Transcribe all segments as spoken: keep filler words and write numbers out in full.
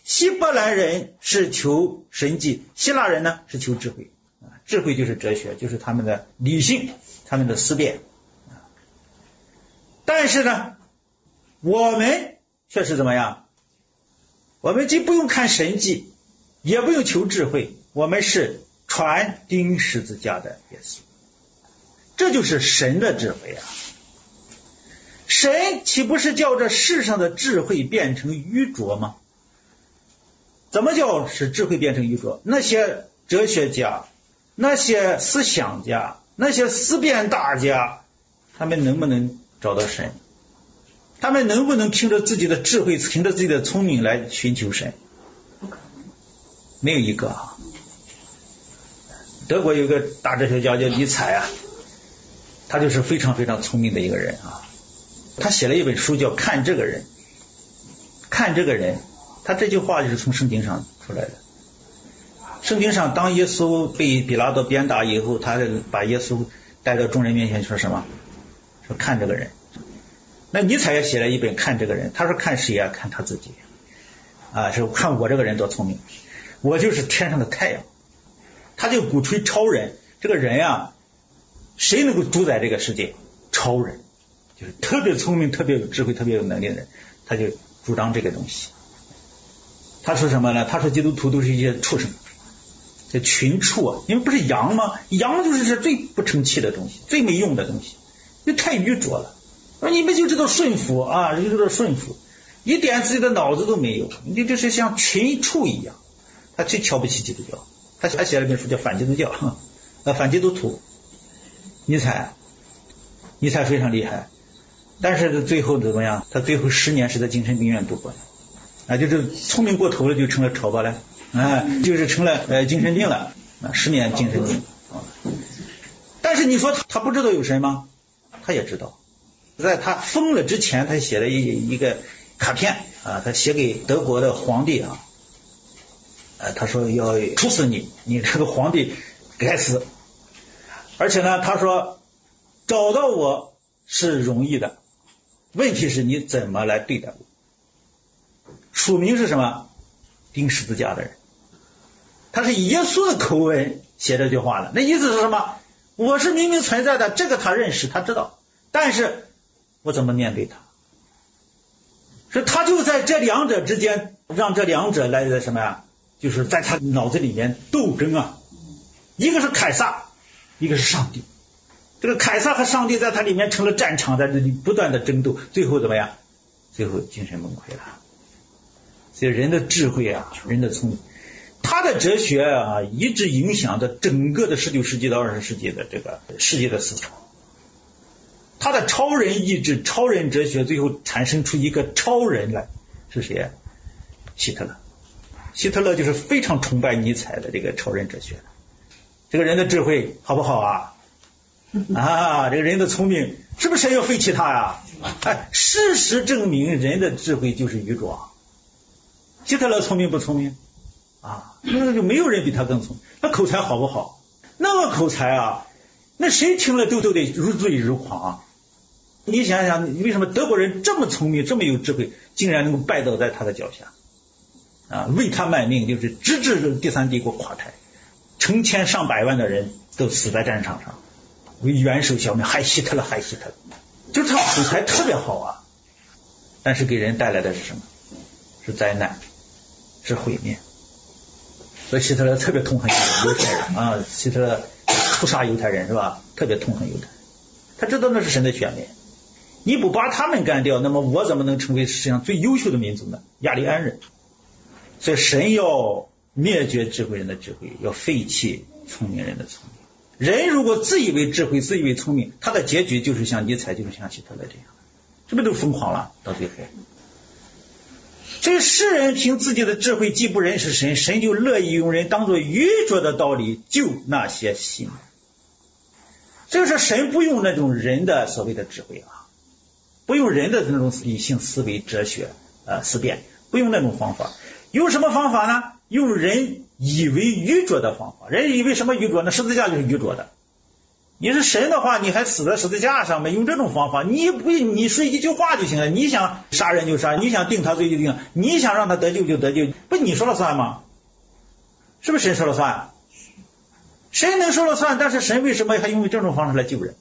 希伯来人是求神迹，希腊人呢是求智慧。智慧就是哲学，就是他们的理性，他们的思辨。但是呢，我们却是怎么样？我们既不用看神迹，也不用求智慧，我们是传钉十字架的耶稣。这就是神的智慧啊！神岂不是叫这世上的智慧变成愚拙吗？怎么叫使智慧变成愚拙？那些哲学家，那些思想家，那些思辨大家，他们能不能找到神？他们能不能凭着自己的智慧，凭着自己的聪明来寻求神？没有一个啊。德国有个大哲学家叫尼采啊，他就是非常非常聪明的一个人啊。他写了一本书叫《看这个人》，看这个人，他这句话就是从圣经上出来的。圣经上，当耶稣被比拉多鞭打以后，他把耶稣带到众人面前，说什么？说看这个人。那尼采也写了一本《看这个人》，他说看谁啊？看他自己啊，是看我这个人多聪明，我就是天上的太阳。他就鼓吹超人，这个人啊，谁能够主宰这个世界？超人，就是特别聪明、特别有智慧、特别有能力的人，他就主张这个东西。他说什么呢？他说基督徒都是一些畜生，这群畜啊，因为不是羊吗？羊就是最不成器的东西，最没用的东西，就太愚拙了。你们就知道顺服啊，就知道顺服，一点自己的脑子都没有，你就是像群畜一样。他最瞧不起基督教，他还写了一本书叫《反基督教》，呃，反基督徒。尼采，尼采非常厉害，但是最后怎么样？他最后十年是在精神病院度过的，啊，就是聪明过头了，就成了丑八了，啊，就是成了呃精神病了，啊，十年精神病啊。但是你说他他不知道有神吗？他也知道。在他疯了之前，他写了一一个卡片啊，他写给德国的皇帝啊，呃，他说要处死你，你这个皇帝该死。而且呢，他说找到我是容易的，问题是你怎么来对待我。署名是什么？钉十字架的人。他是以耶稣的口吻写这句话的，那意思是什么？我是明明存在的，这个他认识，他知道，但是我怎么面对他？是他就在这两者之间，让这两者来的什么呀？就是在他脑子里面斗争啊。一个是凯撒，一个是上帝。这个凯撒和上帝在他里面成了战场，在这里不断的争斗，最后怎么样？最后精神崩溃了。所以人的智慧啊，人的聪明，他的哲学啊，一直影响着整个的十九世纪到二十世纪的这个世界的思潮。他的超人意志、超人哲学，最后产生出一个超人来，是谁？希特勒。希特勒就是非常崇拜尼采的这个超人哲学。这个人的智慧好不好啊？啊，这个人的聪明，是不是谁要废弃他呀？哎，事实证明，人的智慧就是愚拙。希特勒聪明不聪明啊？那就没有人比他更聪明。那口才好不好？那个口才啊，那谁听了都都得如醉如狂啊！你想想，为什么德国人这么聪明，这么有智慧，竟然能够拜倒在他的脚下啊？为他卖命，就是直至第三帝国垮台，成千上百万的人都死在战场上，为元首效命，害希特勒，害希特勒，就是他口才特别好啊，但是给人带来的是什么？是灾难，是毁灭。所以希特勒特别痛恨犹太人啊，希特勒屠杀犹太人是吧？特别痛恨犹太人，他知道那是神的选民。你不把他们干掉，那么我怎么能成为世界上最优秀的民族呢？雅利安人。所以神要灭绝智慧人的智慧，要废弃聪明人的聪明。人如果自以为智慧，自以为聪明，他的结局就是像尼采，就是像希特勒这样，这不都疯狂了？到最后，所以世人凭自己的智慧既不认识神，神就乐意用人当作愚拙的道理救那些信。所以说神不用那种人的所谓的智慧啊，不用人的那种理性思维、哲学、呃思辨，不用那种方法。用什么方法呢？用人以为愚拙的方法。人以为什么愚拙呢？十字架就是愚拙的你是神的话，你还死在十字架上面，用这种方法，你不你说一句话就行了，你想杀人就杀，你想定他罪就定，你想让他得救就得救，不你说了算吗？是不是神说了算？神能说了算，但是神为什么还用这种方式来救人？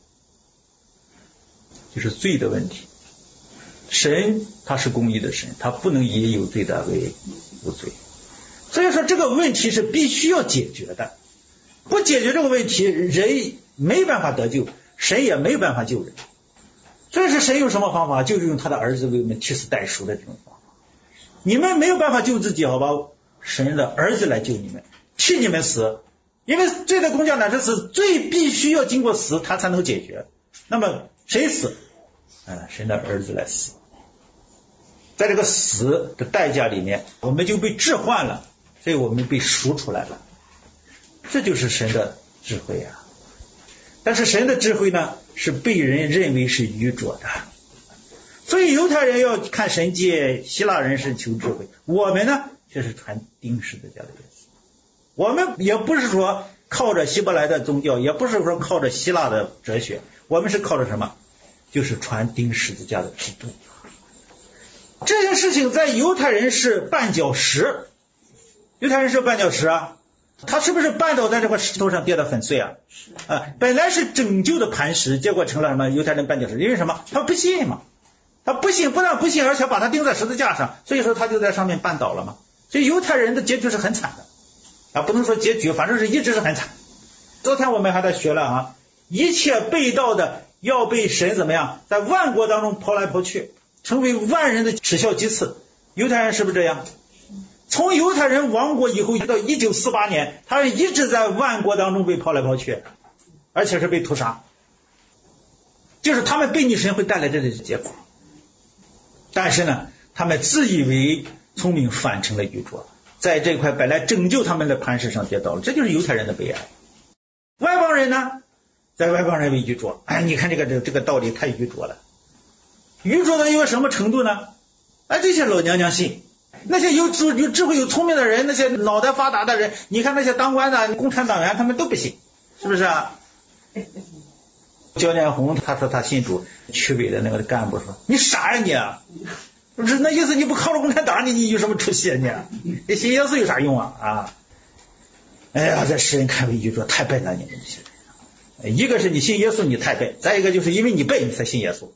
就是罪的问题。神他是公义的神，他不能以有罪的为无罪，所以说这个问题是必须要解决的，不解决这个问题，人没办法得救，神也没办法救人。所以说神用什么方法？就是用他的儿子为我们替死代赎的这种方法。你们没有办法救自己，好吧？神的儿子来救你们，替你们死，因为罪的工价乃是死，罪必须要经过死，他才能解决。那么谁死？呃，神的儿子来死。在这个死的代价里面，我们就被置换了，所以我们被赎出来了。这就是神的智慧啊！但是神的智慧呢，是被人认为是愚拙的。所以犹太人要看神迹，希腊人是求智慧，我们呢却是传钉十字架的意思。我们也不是说靠着希伯来的宗教，也不是说靠着希腊的哲学，我们是靠着什么？就是传钉十字架的基督。这件事情在犹太人是绊脚石，犹太人是绊脚石啊，他是不是绊倒在这块石头上跌得粉碎啊？啊，本来是拯救的磐石，结果成了什么？犹太人绊脚石，因为什么？他不信嘛，他不信，不但不信，而且把他钉在十字架上，所以说他就在上面绊倒了嘛。所以犹太人的结局是很惨的啊，不能说结局，反正是一直是很惨。昨天我们还在学了啊，一切被盗的要被神怎么样，在万国当中抛来抛去，成为万人的耻笑讥刺。犹太人是不是这样？从犹太人亡国以后到一九四八年，他们一直在万国当中被抛来抛去，而且是被屠杀，就是他们背逆神会带来这类的结果。但是呢，他们自以为聪明，反成了愚拙，在这块本来拯救他们的磐石上跌倒了，这就是犹太人的悲哀。外邦人呢，在外邦人为愚拙，哎，你看这个这个这个道理太愚拙了。愚拙到一个什么程度呢？哎，这些老娘娘信，那些有智有智慧有聪明的人，那些脑袋发达的人，你看那些当官的共产党员，他们都不信，是不是啊？焦建红他说他信主，区委的那个干部说：“你傻呀你啊！那意思你不靠着共产党，你你有什么出息啊你？你信耶稣有啥用啊？啊！哎呀，在世人看为愚拙，太笨了你们这些人。一个是你信耶稣你太笨，再一个就是因为你笨你才信耶稣。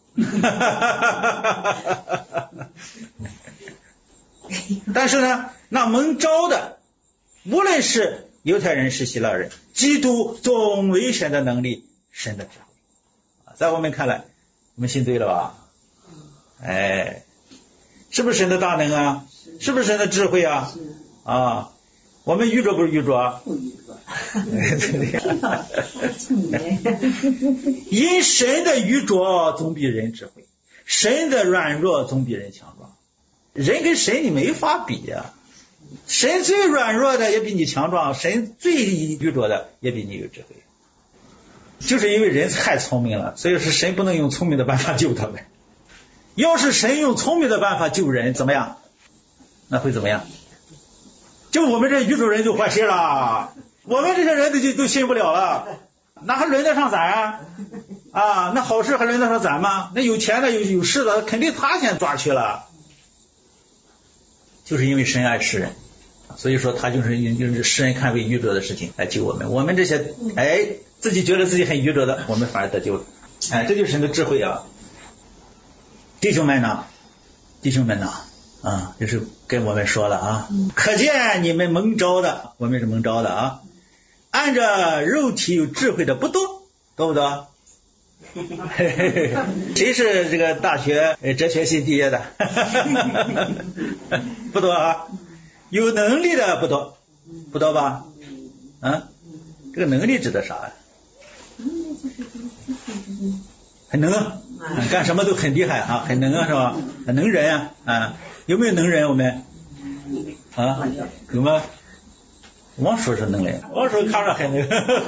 但是呢，那蒙召的，无论是犹太人是希腊人，基督总为神的能力，神的智慧。在我们看来，我们信对了吧？哎，是不是神的大能啊？是不是神的智慧啊？啊，我们愚拙不是愚拙啊？不愚拙。因神的愚拙总比人智慧，神的软弱总比人强壮。人跟神你没法比呀、啊，神最软弱的也比你强壮，神最愚拙的也比你有智慧。就是因为人太聪明了，所以是神不能用聪明的办法救他们。要是神用聪明的办法救人，怎么样？那会怎么样？就我们这愚拙人就坏事了，我们这些人都就都信不了了，那还轮得上咱啊？啊，那好事还轮得上咱吗？那有钱的有有势的，肯定他先抓去了。就是因为神爱世人，所以说他就是用世人看为愚拙的事情来救我们。我们这些哎自己觉得自己很愚拙的，我们反而得救了。哎，这就是神的智慧啊！弟兄们呢，弟兄们呢，啊，就是跟我们说了啊，可见你们蒙召的，我们是蒙召的啊，按着肉体有智慧的不多，多不多？谁是这个大学哲学系毕业的？不多啊。有能力的不多，不多吧？啊，这个能力指的啥呀？很能啊，干什么都很厉害啊，很能啊，是吧？能人啊，啊，有没有能人？我们啊，有吗？王叔是能人，王叔看着很能。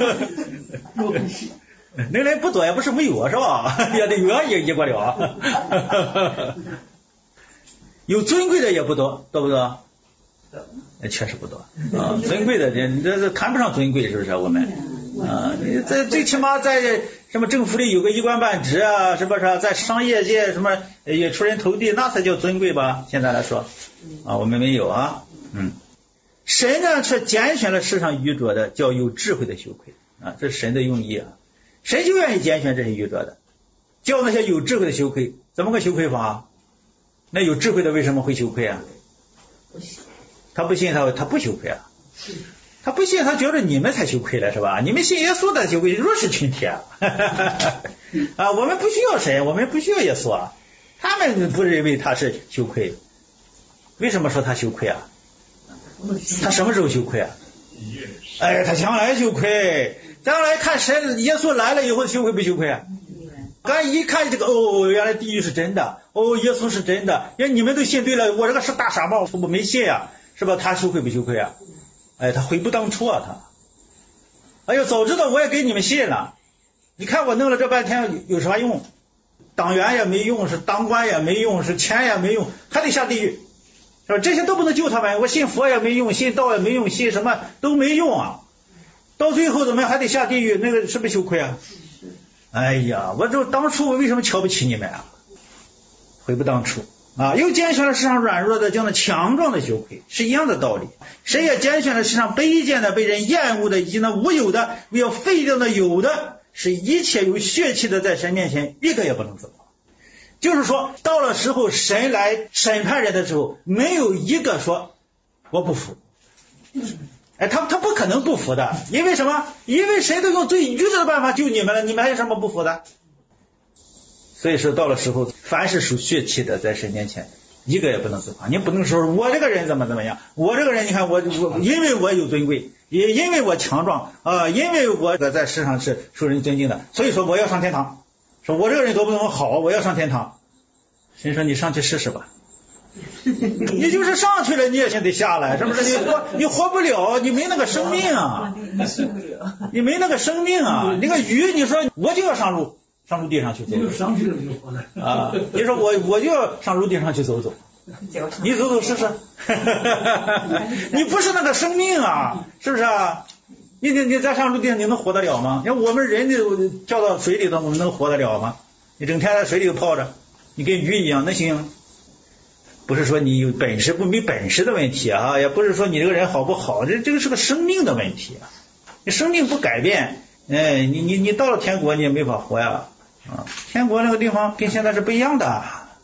能人不多也不是没有是吧？也得有也也过了。有尊贵的也不多，多不多？确实不多啊，尊贵的人这这谈不上尊贵，是不是？我们啊，你在最起码在什么政府里有个一官半职啊，是不是？在商业界什么也出人头地，那才叫尊贵吧？现在来说啊，我们没有啊，嗯，神呢却拣选了世上愚拙的，叫有智慧的羞愧啊，这是神的用意啊，神就愿意拣选这些愚拙的，叫那些有智慧的羞愧。怎么个羞愧法？那有智慧的为什么会羞愧啊？他不信他他不羞愧啊，他不信他觉得你们才羞愧了是吧？你们信耶稣的羞愧弱势群体啊，啊，我们不需要神，我们不需要耶稣啊，他们不认为他是羞愧。为什么说他羞愧啊？他什么时候羞愧啊？哎，他将来羞愧，将来看神耶稣来了以后羞愧不羞愧啊？刚一看这个，哦，原来地狱是真的，哦，耶稣是真的，因为你们都信对了，我这个是大傻帽，我没信呀，是吧？他羞愧不羞愧啊？哎，他悔不当初啊，他，哎呦，早知道我也给你们信了，你看我弄了这半天有啥用？党员也没用，是当官也没用，是钱也没用，还得下地狱，是吧？这些都不能救他们，我信佛也没用，信道也没用，信什么都没用啊，到最后怎么还得下地狱？那个是不是羞愧啊？哎呀，我这当初我为什么瞧不起你们啊？悔不当初啊！又拣选了世上软弱的，叫那强壮的羞愧，是一样的道理。谁也拣选了世上卑贱的、被人厌恶的，以及那无有的、为要废掉的有的，使一切有血气的在神面前一个也不能自夸。就是说，到了时候神来审判人的时候，没有一个说我不服。哎，他他不可能不服的，因为什么？因为谁都用最愚拙的办法救你们了，你们还有什么不服的？所以说到了时候，凡是属血气的，在神面前一个也不能自夸。你不能说我这个人怎么怎么样，我这个人你看我我因为我有尊贵，也因为我强壮啊、呃，因为我在世上是受人尊敬的，所以说我要上天堂。说我这个人多么多么好，我要上天堂。神说你上去试试吧。你就是上去了，你也先得下来，是不是？你活你活不了，你没那个生命啊，你没那个生命啊。那个鱼，你说我就要上陆上陆地上去走走，上去了就活了啊。你说我我就要上陆地上去走走，你走走试试。你不是那个生命啊，是不是啊？你你你在上陆地上你能活得了吗？你看我们人就掉到水里头，我们能活得了吗？你整天在水里头泡着，你跟鱼一样，那行？不是说你有本事不没本事的问题啊，也不是说你这个人好不好，这这个是个生命的问题啊。你生命不改变，哎，你你你到了天国你也没法活呀啊！天国那个地方跟现在是不一样的。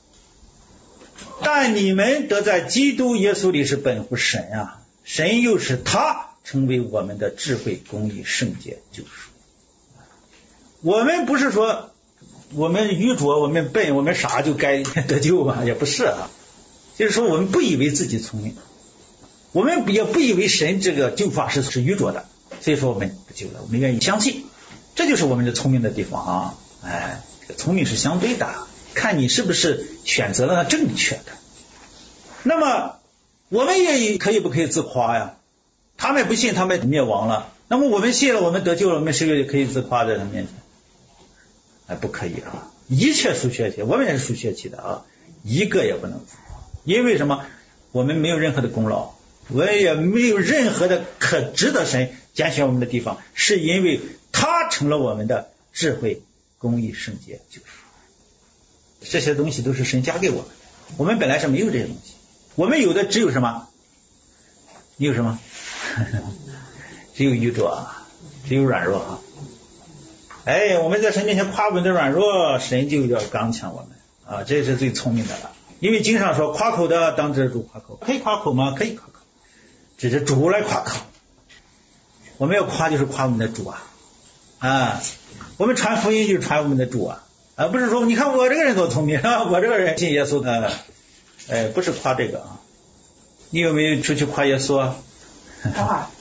但你们得在基督耶稣里是本乎神啊，神又使他成为我们的智慧、公义、圣洁、救赎。我们不是说我们愚拙、我们笨、我们傻就该得救吧，也不是啊。就是说我们不以为自己聪明，我们也不以为神这个救法是是愚拙的，所以说我们不救了，我们愿意相信，这就是我们的聪明的地方啊！哎，这个聪明是相对的，看你是不是选择了那正确的。那么我们也可以不可以自夸呀？他们不信，他们灭亡了，那么我们信了，我们得救了，我们是不是可以自夸在他面前？哎，不可以啊！一切属血气，我们也是属血气的啊，一个也不能自夸。因为什么？我们没有任何的功劳，我们也没有任何的可值得神拣选我们的地方，是因为他成了我们的智慧、公义、圣洁、救赎。这些东西都是神加给我们的，我们本来是没有这些东西，我们有的只有什么？你有什么？只有愚拙啊，只有软弱啊。哎，我们在神面前夸我们的软弱，神就要刚强我们啊，这是最聪明的了。因为经上说夸口的当知主夸口，可以夸口吗？可以夸口，只是主来夸口。我们要夸就是夸我们的主啊啊！我们传福音就是传我们的主啊，而、啊、不是说你看我这个人多聪明啊，我这个人信耶稣的，哎，不是夸这个啊。你有没有出去夸耶稣啊？夸，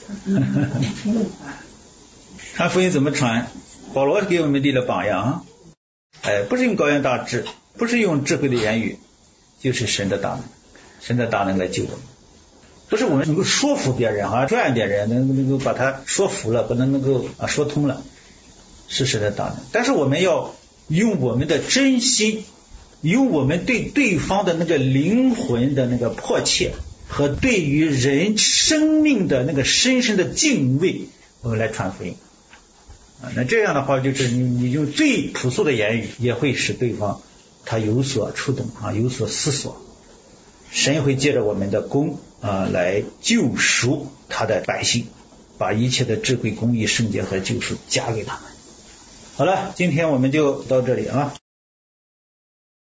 传福音怎么传？保罗给我们立了榜样啊！哎，不是用高言大智，不是用智慧的言语。就是神的大能，神的大能来救我们，不是我们能够说服别人啊，赚别人，能能够把他说服了，不能能够啊说通了，是神的大能。但是我们要用我们的真心，用我们对对方的那个灵魂的那个迫切和对于人生命的那个深深的敬畏，我们来传福音。 啊，那这样的话就是你你用最朴素的言语也会使对方他有所触动啊，有所思索。神会借着我们的功啊来救赎他的百姓，把一切的智慧、公义、圣洁和救赎加给他们。好了，今天我们就到这里啊。